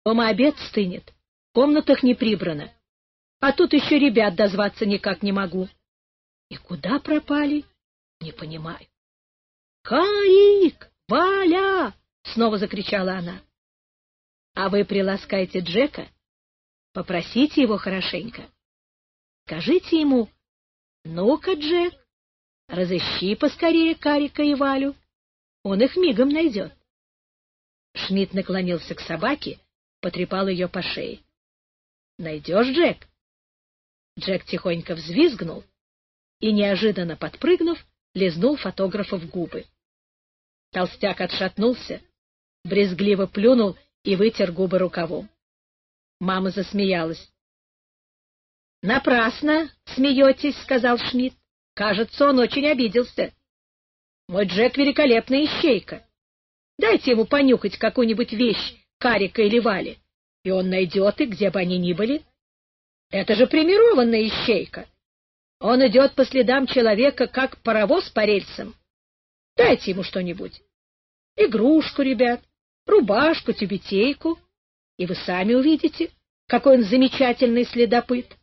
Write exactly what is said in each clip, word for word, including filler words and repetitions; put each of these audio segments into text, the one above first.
Дома обед стынет, в комнатах не прибрано. А тут еще ребят дозваться никак не могу. И куда пропали? Не понимаю. — Карик! Валя! — снова закричала она. — А вы приласкайте Джека, попросите его хорошенько. Скажите ему: ну-ка, Джек, разыщи поскорее Карика и Валю. Он их мигом найдет. Шмидт наклонился к собаке, потрепал ее по шее. — Найдешь, Джек? Джек тихонько взвизгнул и, неожиданно подпрыгнув, лизнул фотографа в губы. Толстяк отшатнулся, брезгливо плюнул и вытер губы рукавом. Мама засмеялась. — Напрасно смеетесь, — сказал Шмидт. — Кажется, он очень обиделся. Мой Джек — великолепная ищейка. Дайте ему понюхать какую-нибудь вещь Карика или Вали, и он найдет их, где бы они ни были. Это же премированная ищейка. Он идет по следам человека, как паровоз по рельсам. Дайте ему что-нибудь. Игрушку, ребят, рубашку, тюбетейку, и вы сами увидите, какой он замечательный следопыт.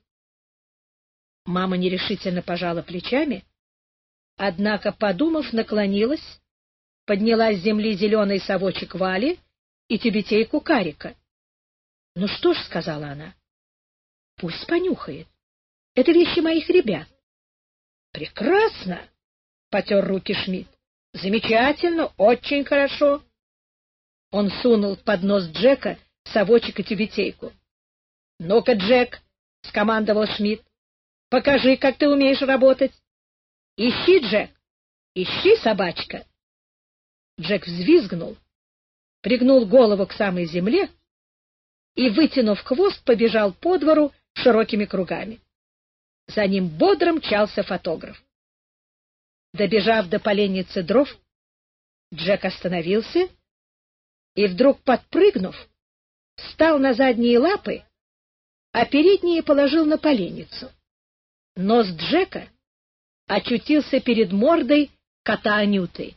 Мама нерешительно пожала плечами, однако, подумав, наклонилась, подняла с земли зеленый совочек Вали и тюбетейку Карика. — Ну что ж, — сказала она, — пусть понюхает. Это вещи моих ребят. — Прекрасно! — потер руки Шмидт. — Замечательно, очень хорошо. Он сунул под нос Джека совочек и тюбетейку. — Ну-ка, Джек, — скомандовал Шмидт, — покажи, как ты умеешь работать. Ищи, Джек, ищи, собачка. Джек взвизгнул, пригнул голову к самой земле и, вытянув хвост, побежал по двору широкими кругами. За ним бодро мчался фотограф. Добежав до поленницы дров, Джек остановился и, вдруг подпрыгнув, встал на задние лапы, а передние положил на поленницу. Нос Джека очутился перед мордой кота Анюты.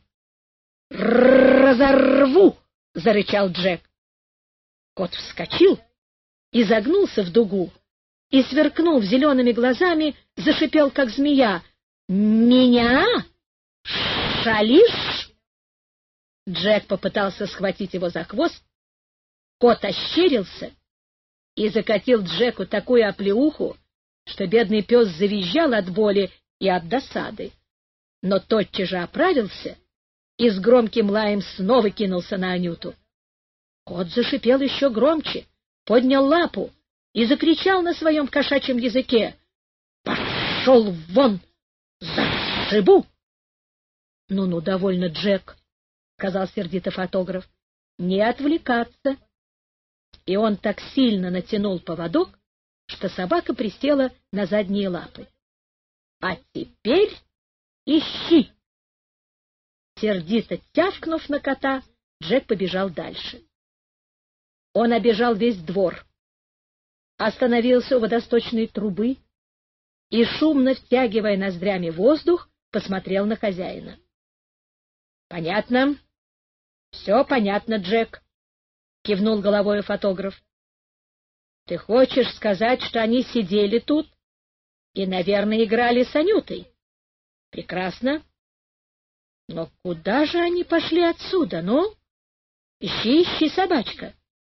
«Разорву!» — зарычал Джек. Кот вскочил, изогнулся в дугу и, сверкнув зелеными глазами, зашипел, как змея. «Меня? Шалишь?» Джек попытался схватить его за хвост. Кот ощерился и закатил Джеку такую оплеуху, что бедный пес завизжал от боли и от досады. Но тотчас же оправился и с громким лаем снова кинулся на Анюту. Кот зашипел еще громче, поднял лапу и закричал на своем кошачьем языке: «Пошел вон! Зашибу!» «Ну-ну, довольно, Джек», — сказал сердито фотограф, — «не отвлекаться». И он так сильно натянул поводок, что собака присела на задние лапы. «А теперь ищи!» Сердито тявкнув на кота, Джек побежал дальше. Он обежал весь двор, остановился у водосточной трубы и, шумно втягивая ноздрями воздух, посмотрел на хозяина. — Понятно. — Все понятно, Джек, — кивнул головой фотограф. — Ты хочешь сказать, что они сидели тут и, наверное, играли с Анютой? — Прекрасно. Но куда же они пошли отсюда, ну? Ищи, ищи, собачка.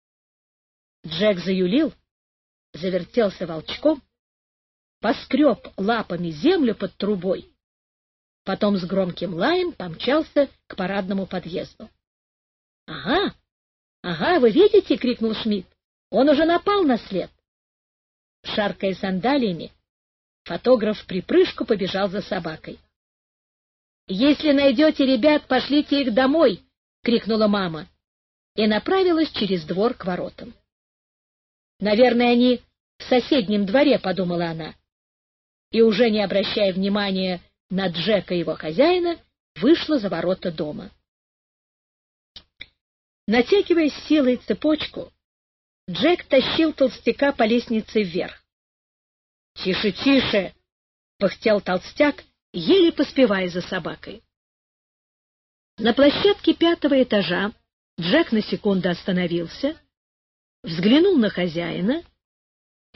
Джек заюлил, завертелся волчком, поскреб лапами землю под трубой, потом с громким лаем помчался к парадному подъезду. — Ага, ага, вы видите? — крикнул Шмидт. — Он уже напал на след. Шаркая сандалиями, фотограф в припрыжку побежал за собакой. — Если найдете ребят, пошлите их домой! — крикнула мама и направилась через двор к воротам. «Наверное, они в соседнем дворе», — подумала она, и, уже не обращая внимания на Джека и его хозяина, вышла за ворота дома. Натягивая с силой цепочку, Джек тащил толстяка по лестнице вверх. «Тише, тише!» — пыхтел толстяк, еле поспевая за собакой. На площадке пятого этажа Джек на секунду остановился, взглянул на хозяина